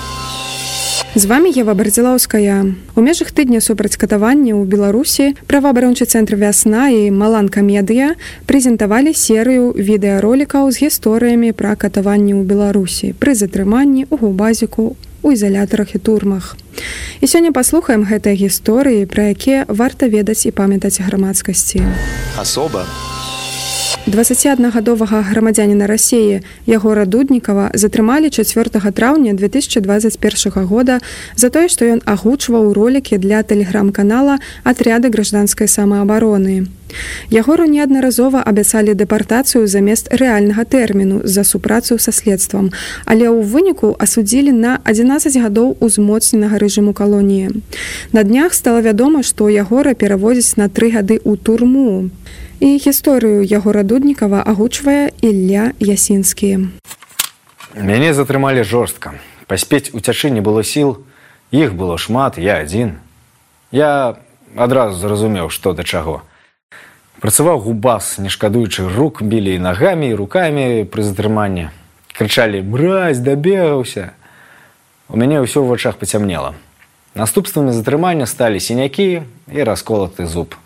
E: З вами Ева Бардзілаўская. У межах тыдня супраць катавання ў Беларусі праваабарончы цэнтр «Вясна» і «Маланка Медыя» прэзентавалі серыю відэаролікаў з гісторыямі пра катаванні ў Беларусі пры затрыманні ў губазіку, у ізалятарах і турмах. І сёння паслухаем гэтыя гісторыі, пра якія варта ведаць і памятаць грамадскасці.
D: Асоба.
E: 21гадовага грамадзяніна Расіі Ягора Дуднікава затрымалі 4 траўня 2021 года за тое, што ён агучваў ролікі для тэлеграм-канала «Атряды гражданскай самаабароны». Ягору неаднаразова абяцалі дэпартацыю замест рэальнага тэрміну за супрацу са следствам, але ў выніку асудзілі на 11 гадоў узмоцненага рэжыму калоніі. На днях стала вядома, што Ягора перавозяць на 3 гады ў турму. І гісторыю Ягора Дуднікава агучвае Ілля Ясінскі.
J: Мяне затрымалі жорстка. Паспець уцячы не было сіл, іх было шмат, я адзін. Я адразу зразумеў, што да чаго. Працаваў губас, не шкадуючы рук, білі і нагамі, і рукамі пры затрыманні. Крычалі: «Мразь, дабегаўся!» У мяне ўсё ў вачах пацямнела. Наступствамі затрымання сталі сінякі і расколаты зуб.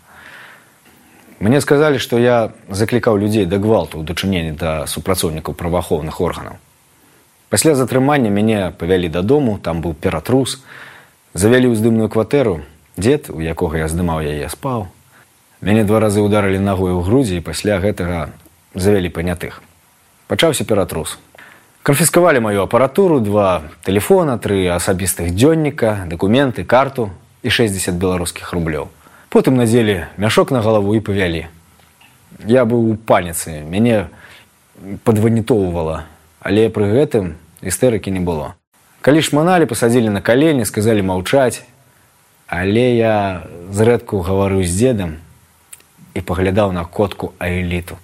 J: Мне сказалі, што я заклікаў людзей да гвалту ў дачыненні да супрацоўнікаў праваахоўных органаў. Пасля затрымання мяне павялі дадому, там быў ператрус, завялі ў здымную кватэру, дзед, у якога я здымаў яе, спаў. Мяне 2 разы ударылі нагой у грудзі і пасля гэтага завялі панятых. Пачаўся ператрус. Канфіскавалі маю апаратуру, 2 тэлефона, 3 асабістых дзённіка, дакументы, карту і 60 беларускіх рублёў. Потым надзелі мяшок на галаву і павялі. Я быў у паніцы, мяне падванітоўвала, але пры гэтым істэрыкі не было. Калі шманалі, пасадзілі на калені, сказалі маўчаць, але я зрэдку гаварыў з дзедам і паглядаў на котку Аэліту.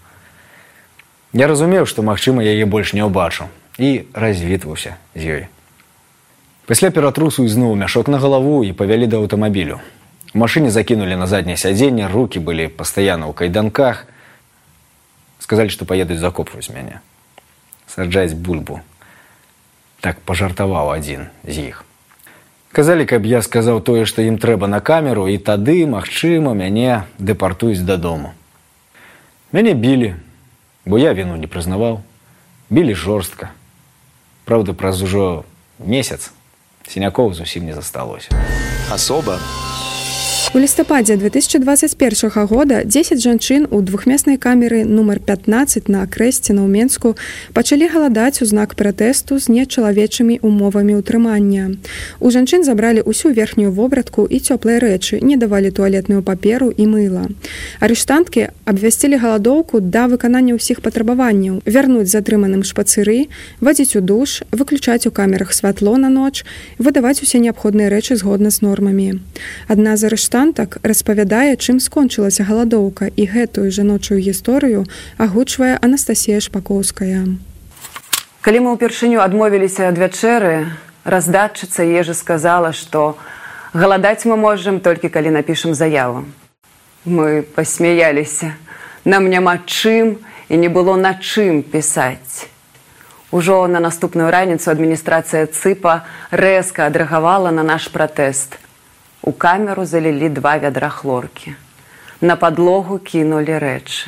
J: Я разумеў, што, магчыма, яе больш не ўбачу, і развітваўся з ёй. Пасля ператрусу ізноў мяшок на галаву і павялі да аўтамабілю. У машыне закінулі на задняе сядзенне, рукі былі пастаянна ў кайданках. Сказалі, што паедуць закопваць мяне. Саджаць бульбу. Так пажартаваў адзін з іх. Казалі, каб я сказаў тое, што ім трэба на камеру, і тады, магчыма, мяне дэпартуюць дадому. Мяне білі, бо я віну не прызнаваў. Білі жорстка. Праўда, праз ужо месяц сінякоў зусім не засталося.
D: Асоба.
E: У лістападзе 2021 года 10 жанчын у двухмеснай камеры нумар 15 на Акрэсціна ў Менску пачалі галадаць у знак пратэсту з нечалавечымі умовамі ўтрымання. У жанчын забралі ўсю верхнюю вобратку і цёплыя рэчы, не давалі туалетную паперу і мыла. Арыштанткі абвясцілі галадоўку да выканання ўсіх патрабаванняў, вярнуць затрыманым шпацыры, вадзіць у душ, выключаць у камерах святло на ноч, выдаваць усе неабходныя рэчы згодна з нормамі. Адна з арыштантак распавядае, чым скончылася галадоўка, і гэтую жаночую гісторыю агучвае Анастасія Шпакоўская.
K: Калі мы ўпершыню адмовіліся ад вячэры, раздатчыца ежы сказала, што галадаць мы можам толькі калі напішам заяву. Мы пасмяяліся. Нам няма чым і не было на чым пісаць. Ужо на наступную раніцу адміністрацыя ЦИПа рэзка адрэагавала на наш пратэст. У камеру залілі 2 вядра хлоркі. На падлогу кінулі рэчы.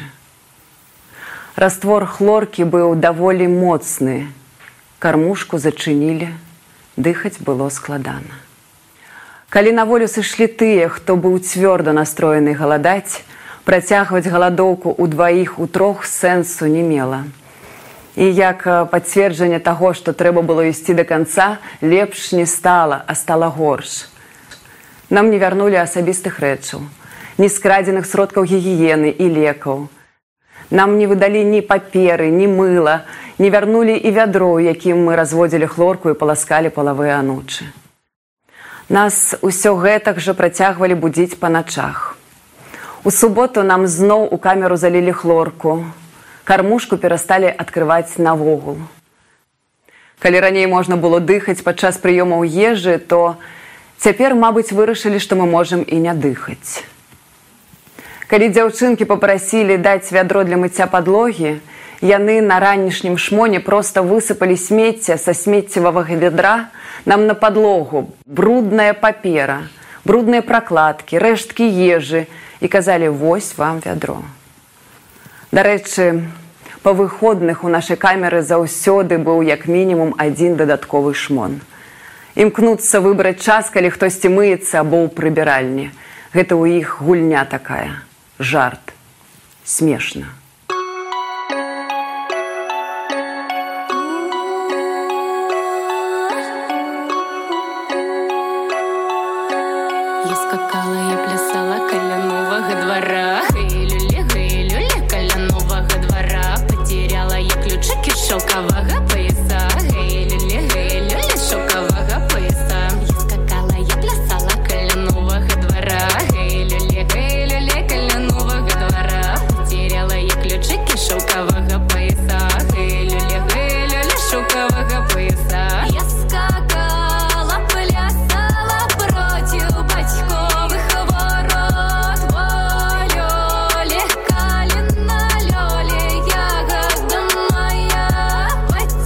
K: Раствор хлоркі быў даволі моцны. Кармушку зачынілі, дыхаць было складана. Калі на волю сышлі тыя, хто быў цвёрда настроены галадаць, працягваць галадоўку ў 2-3 сэнсу не мела. І як пацверджанне таго, што трэба было ісці да канца, лепш не стала, а стала горш. Нам не вярнулі асабістых рэчаў, ні скрадзеных сродкаў гігіены і лекаў. Нам не выдалі ні паперы, ні мыла, не вярнулі і вядро, якім мы разводзілі хлорку і паласкалі палавыя анучы. Нас усё гэтак жа працягвалі будзіць па начах. У суботу нам зноў у камеру залілі хлорку. Кармушку перасталі адкрываць навогул. Калі раней можна было дыхаць падчас прыёмаў ежы, то цяпер, мабыць, вырашылі, што мы можам і не дыхаць. Калі дзяўчынкі папрасілі даць вядро для мыцця падлогі, яны на ранішнім шмоне проста высыпалі смецце са смеццевага вядра нам на падлогу, брудная папера, брудныя пракладкі, рэшткі ежы і казалі: «Вось вам вядро». Дарэчы, па выходных у нашай камеры заўсёды быў як мінімум 1 дадатковы шмон. Імкнуцца выбраць час, калі хтосьці мыецца або ў прыбіральні. Гэта ў іх гульня такая. Жарт. Смешна.
S: Я скакала, я плясала каля новага двара. Гэй-люле, каля новага двара. Потеряла я ключыкі шелковага пояса. Гэй-люле, шелковага пояса. Я скакала, я плясала каля новага двара. Гэй-люле, каля новага двара. Потеряла я ключыкі шелковага пояса. Гэй-люле, шелковага пояса. Я скакала, плясала против батьковых ворот. Лёле, калина, лёле, ягода моя.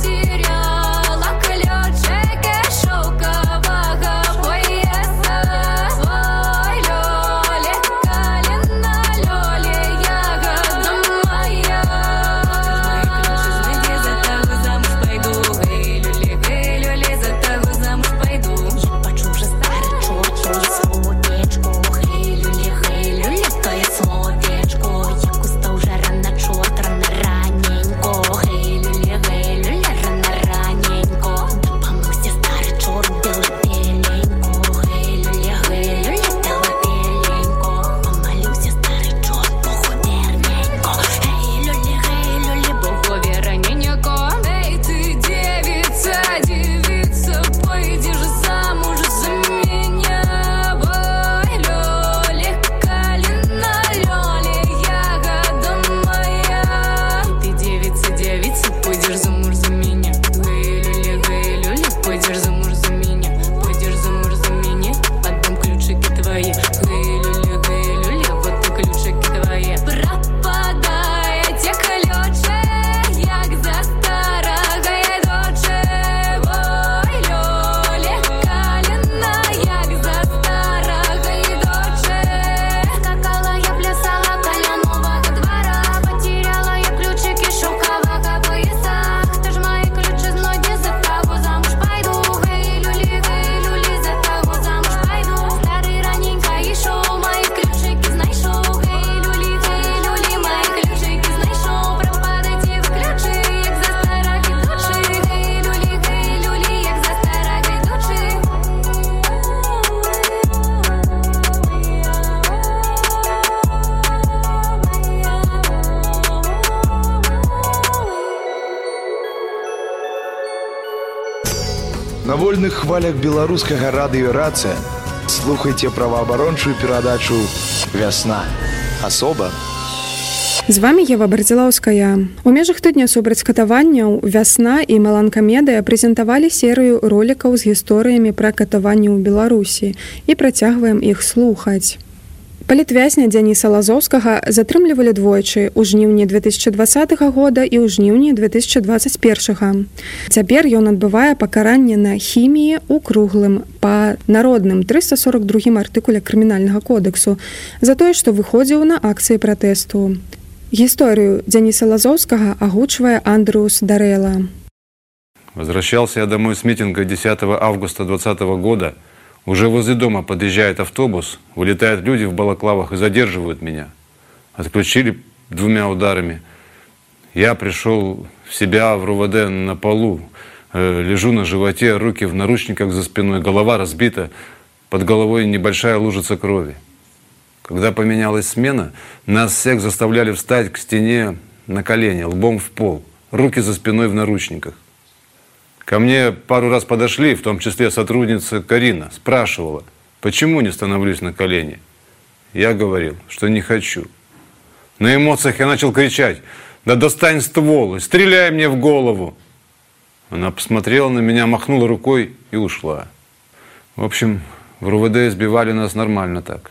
D: вольных хвалях беларускага радыёрацыя слухайце праваабарончую перадачу «Вясна». Асоба.
E: З вами Ева Бардзілаўская. У межах тыдня супраць катаванняў «Вясна» і «Маланка Медыя» прэзентавалі серыю ролікаў з гісторыямі пра катаванні ў Беларусі і працягваем іх слухаць. Палітвязня Дзяніса Лазоўскага затрымлівалі двойчы ў жніўні 2020 года і ў жніўні 2021. Цяпер ён адбывае пакаранне на хіміі ў круглым па народным 342 артыкуле крымінальнага кодексу за тое, што выходзіў на акцыі пратэсту. Гісторыю Дзяніса Лазоўскага агучвае Андрюс Дарэла.
T: Возвращался я домой с митинга 10 августа 2020 года. Уже возле дома подъезжает автобус, вылетают люди в балаклавах и задерживают меня. Отключили 2 ударами. Я пришел в себя в РУВД на полу. Лежу на животе, руки в наручниках за спиной, голова разбита. Под головой небольшая лужица крови. Когда поменялась смена, нас всех заставляли встать к стене на колени, лбом в пол. Руки за спиной в наручниках. Ко мне пару раз подошли, в том числе сотрудница Карина, спрашивала, почему не становлюсь на колени. Я говорил, что не хочу. На эмоциях я начал кричать: «Да достань ствол и стреляй мне в голову!» Она посмотрела на меня, махнула рукой и ушла. В общем, в РУВД избивали нас нормально так.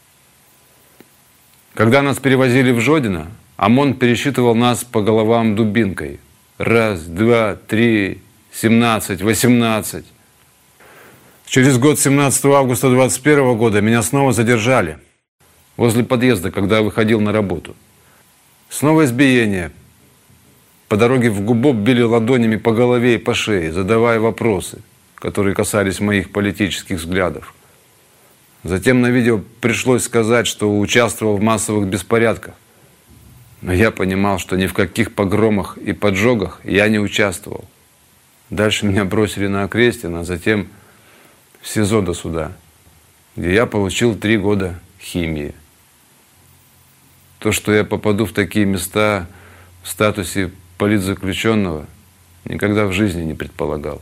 T: Когда нас перевозили в Жодино, ОМОН пересчитывал нас по головам дубинкой. 1, 2, 3... 17, 18. Через год, 17 августа 2021 года, меня снова задержали. Возле подъезда, когда я выходил на работу. Снова избиение. По дороге в губу били ладонями по голове и по шее, задавая вопросы, которые касались моих политических взглядов. Затем на видео пришлось сказать, что участвовал в массовых беспорядках. Но я понимал, что ни в каких погромах и поджогах я не участвовал. Дальше меня бросили на Окрестино, а затем в СИЗО до суда, где я получил 3 года химии. То, что я попаду в такие места в статусе политзаключенного, никогда в жизни не предполагал.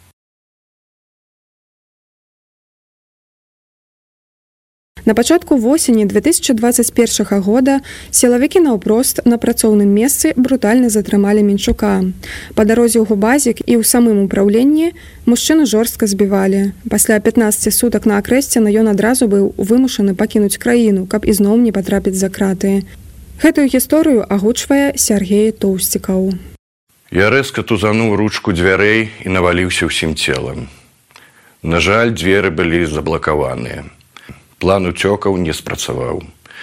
E: На пачатку восені 2021 года сілавікі наўпрост на працоўным месцы брутальна затрымалі Мінчука. Па дарозе ў Губазік і ў самым упраўленні мужчыну жорстка збівалі. Пасля 15 сутак на Акрэсціна ён адразу быў вымушаны пакінуць краіну, каб ізноў не патрапіць за краты. Гэтую гісторыю агучвае Сергей Тоўсцікаў.
L: Я рэзка тузануў ручку дзвярэй і наваліўся ўсім целам. На жаль, дзверы былі заблакаваныя. План уцёкаў не спрацаваў.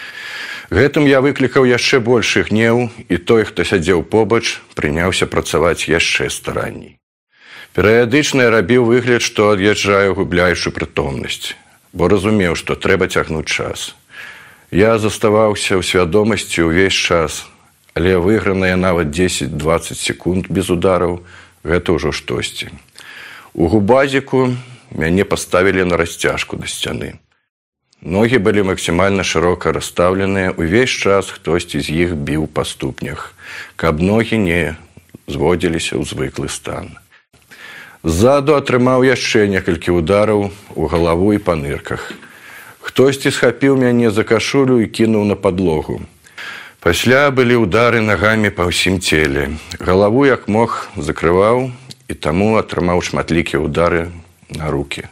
L: Гэтым я выклікаў яшчэ большы гнеў, і той, хто сядзеў побач, прыняўся працаваць яшчэ старанней. Перыядычна я рабіў выгляд, што ад'язджаю, губляючы прытомнасць, бо разумеў, што трэба цягнуць час. Я заставаўся ў свядомасці ўвесь час, але выграныя нават 10-20 секунд без удараў – гэта ўжо штосьці. У Губазіку мяне паставілі на расцяжку да сцяны. Ногі былі максімальна шырока расстаўленыя, увесь час хтосьці з іх біў па ступнях, каб ногі не зводзіліся ў звыклы стан. Ззаду атрымаў яшчэ некалькі удараў у галаву і па нырках. Хтосьці схапіў мяне за кашулю і кінуў на падлогу. Пасля былі удары нагамі па ўсім целе. Галаву як мог закрываў і таму атрымаў шматлікія удары на рукі.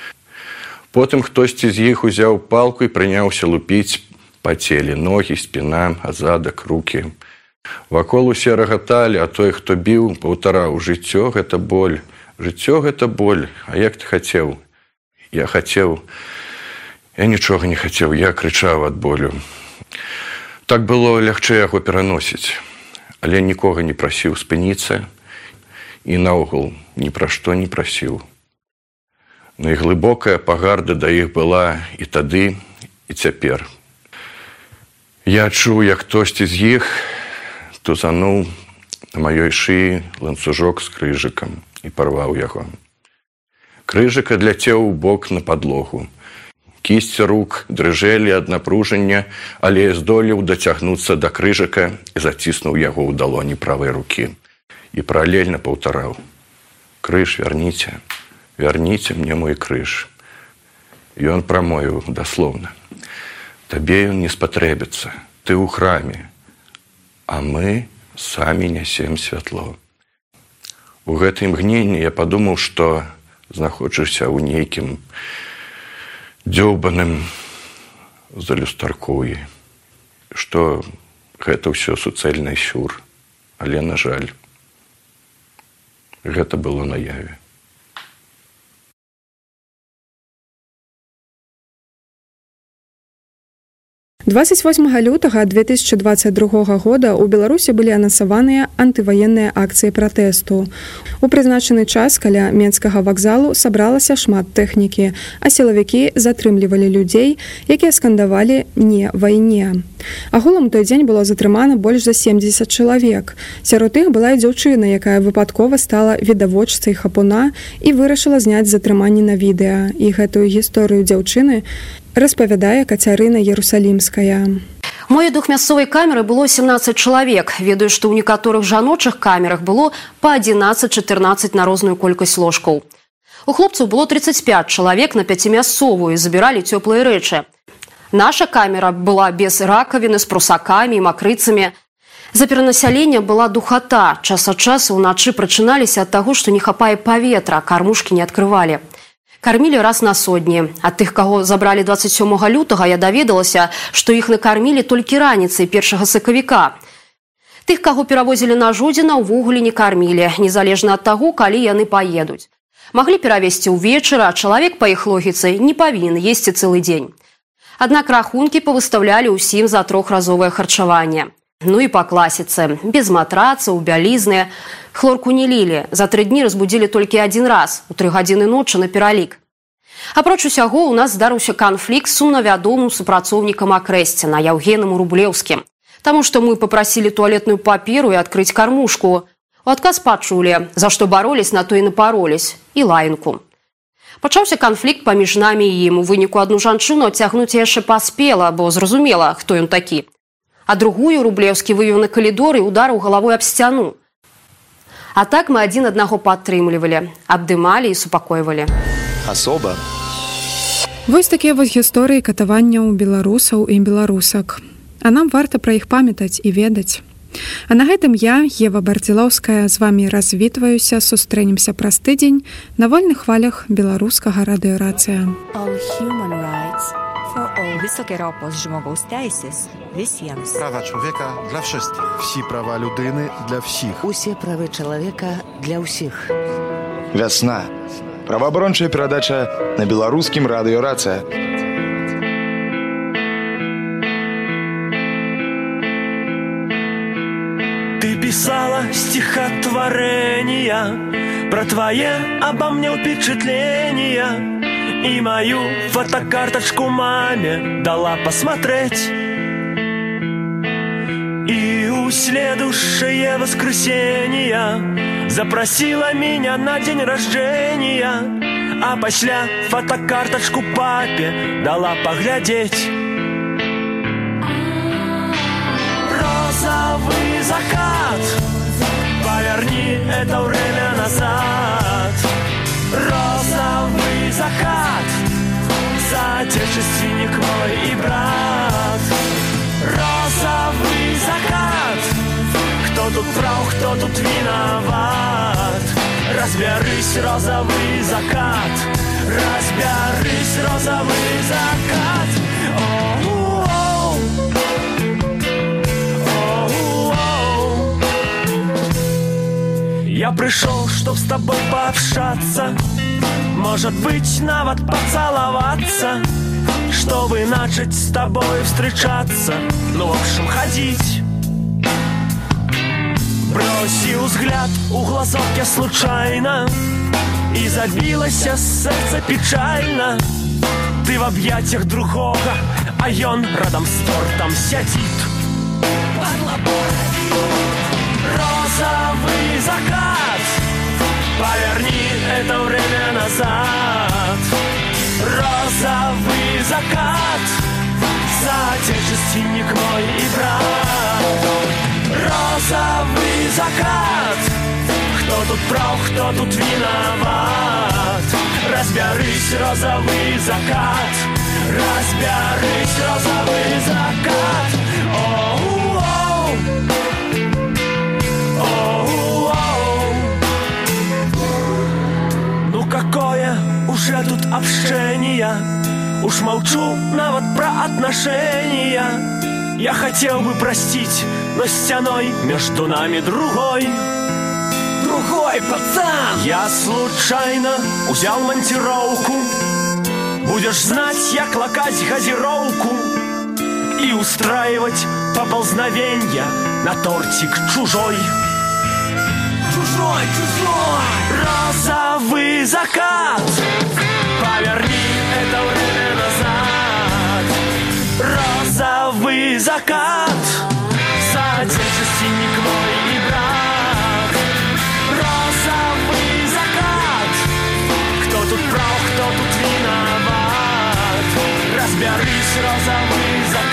L: Потым хтосьці з іх узяў палку і прыняўся лупіць па целе ногі, спіна, азадак, рукі. Вакол усе рагаталі, а той, хто біў, паўтараў: «Жыццё – гэта боль, жыццё – гэта боль, а як ты хацеў?» Я хацеў. Я нічога не хацеў, я крычаў ад болю. Так было лягчэй яго пераносіць, але нікога не прасіў спыніцца і наогул ні пра што не прасіў. Найглыбокая пагарда да іх была і тады, і цяпер. Я адчуў, як хтосьці з іх тузануў на маёй шыі ланцужок з крыжыкам і парваў яго. Крыжык адляцеў у бок на падлогу. Кісці рук дрыжэлі ад напружання, але я здолеў дацягнуцца да крыжыка і заціснуў яго ў далоні правай рукі. І паралельна паўтараў: «Крыж, вярніце, верните мне мой крыж. Ён прамовіў даслоўна: табе ён не спатрэбіцца, ты ў храме, а мы самі нясем святло. У гэтым імгненні я падумаў, што знаходжуся ў нейкім дзёўбаным залюстаркоі, што гэта ўсё суцэльны сюр, але, на жаль, гэта было наяве.
E: 28 лютага 2022 года ў Беларусі былі анансаваныя антываенныя акцыі пратэсту. У прызначаны час каля Менскага вакзалу сабралася шмат тэхнікі, а сілавікі затрымлівалі людзей, якія скандавалі «Не вайне». Агулам у той дзень было затрымана больш за 70 чалавек. Сярод іх была і дзяўчына, якая выпадкова стала відавочцай хапуна і вырашыла зняць затрыманне на відэа. І гэтую гісторыю дзяўчыны распавядае Кацярына Ярусалімская.
U: Мой двухмясцовай камеры было 17 чалавек. Ведаю, што ў некаторых жаночых камерах было па 11-14 на розную колькасць ложкаў. У хлопцаў было 35 чалавек на 5-мясцовую і забіралі цёплыя рэчы. Наша камера была без ракавіны, з прусакамі і макрыцамі. За перанасялення была духата. Час ад часу ўначы прачыналіся ад таго, што не хапае паветра, кармушкі не адкрывалі. Кармілі раз на сотні. Ад тых, каго забралі 27 лютага, я даведалася, што іх накармілі толькі раніцай 1 сакавіка. Тых, каго перавозілі на Жодзіна, увогуле не кармілі, незалежна ад таго, калі яны паедуць. Маглі перавезці ўвечары, а чалавек, па іх логіцы, не павінен есці цэлы дзень. Аднак рахункі павыстаўлялі ўсім за трохразовае харчаванне. Ну і па класіцы. Без матрацаў, бялізны. Хлорку не лілі. За 3 дні разбудзілі толькі один раз, у 3 гадзіны ночы на пералік. Апроч усяго, у нас здарыўся канфлікт з сумнавядомым супрацоўнікам Акрэсціна, Яўгенам Рублеўскім. Таму што мы папрасілі туалетную паперу і адкрыць кармушку. У адказ пачулі, за што баролісь, на то і напаролісь, і лаянку. Пачаўся канфлікт паміж намі і ім. У выніку адну жанчыну адцягнуць яшчэ паспела, бо зразумела, хто ён такі. А другую Рублеўскі вывеў на калідор і ударыў галавой аб сцяну. А так мы адзін аднаго падтрымлівалі, абдымалі і супакойвалі.
D: Асоба.
E: Вось такія вось гісторыі катаванняў беларусаў і беларусак. А нам варта пра іх памятаць і ведаць. А на гэтым я, Ева Бардзілоўская, з вамі развітваюся, сустрэнемся праз тыдзень на вольных хвалях беларускага радыёрацыя.
A: Wysokie ropos żmogous teises visiems.
B: Права чоловіка для wszystkich. Всі права людини для всіх.
C: Усе правы чалавека для ўсіх.
D: Вясна. Праваабарончая перадача на беларускім радыёрацыя.
V: Ты писала стихотворения про твои обо мне впечатления. И мою фотокарточку маме дала посмотреть. И у следующее воскресенье запросила меня на день рождения. А пасля фотокарточку папе дала поглядеть. Розовый закат, поверни это время назад. Розовый закат, соотечественник мой и брат. Розовый закат, кто тут прав, кто тут виноват? Разберись, розовый закат, разберись, розовый закат. Я пришел, чтоб с тобой пообщаться, может быть, нават поцеловаться, чтобы начать с тобой встречаться, ну, в общем, ходить. Бросил взгляд у глазок я случайно, и забилось сердце печально. Ты в объятиях другого, а он рядом с тортом сидит. Розовый закат, поверни это время назад. Розовый закат, соотечественник мой и брат. Розовый закат, кто тут прав, кто тут виноват? Разбярись, розовый закат, разбярись, розовый закат. Оу-оу, оу-оу. Ну какое уже тут общение, уж молчу навод про отношения. Я хотел бы простить, но стеной между нами другой пацан. Я случайно взял монтировку, будешь знать, як лакать газировку и устраивать поползновенья на тортик чужой. Чужой. Розовый закат, поверни это время назад. Розовый закат, соотечественник мой и брат. Розовый закат, кто тут прав, кто тут виноват. Разберись, розовый закат.